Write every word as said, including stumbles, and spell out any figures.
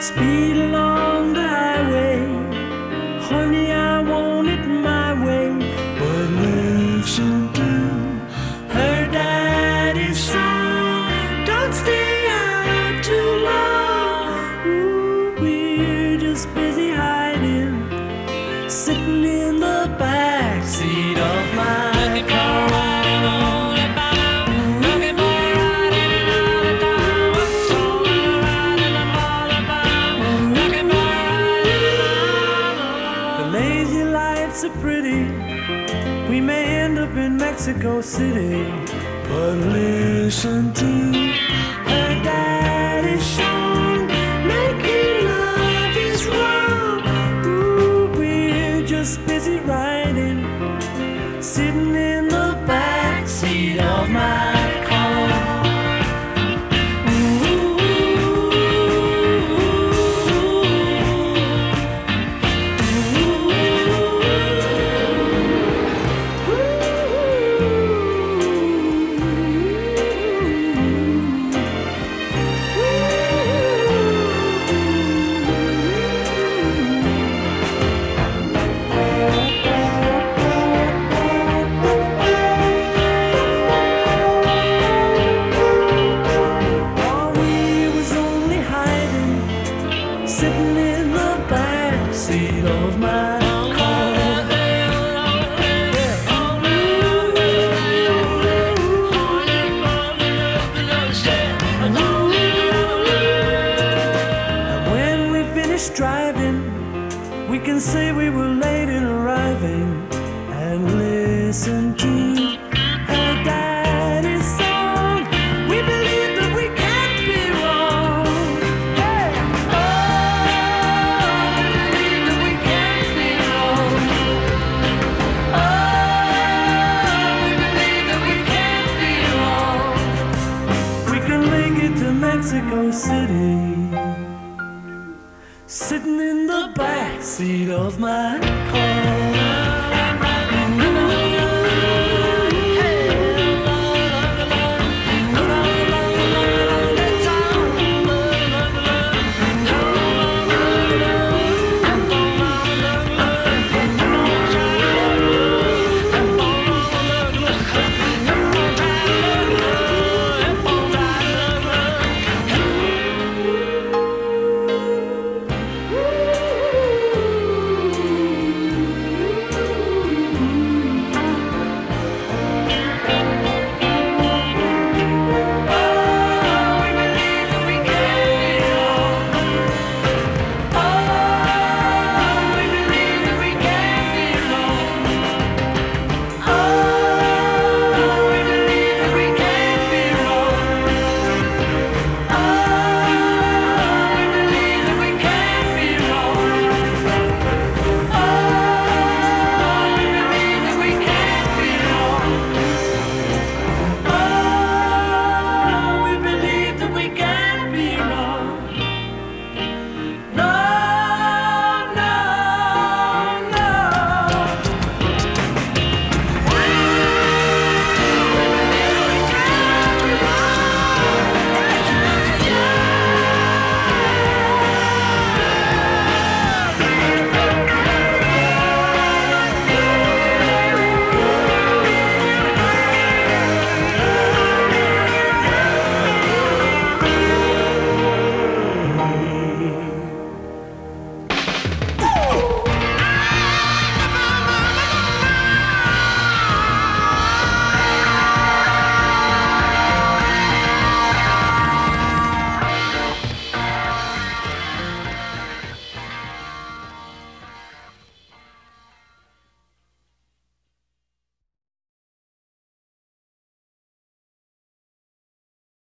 speed along the highway. Honey, I want it my way. But listen to her daddy's song. Don't stay out too long. Ooh, we're just busy hiding, sitting in the back seat of my car. So pretty, we may end up in Mexico City. But listen to her daddy's song. Making love is wrong. Ooh, we're just busy riding, sitting in the back seat of my car. Sitting in the back seat of my car. And when we finish driving, we can say we were late in arriving, and listen to her daddy's song. We believe that we can't be wrong. Mexico City, sitting in the back seat of my car.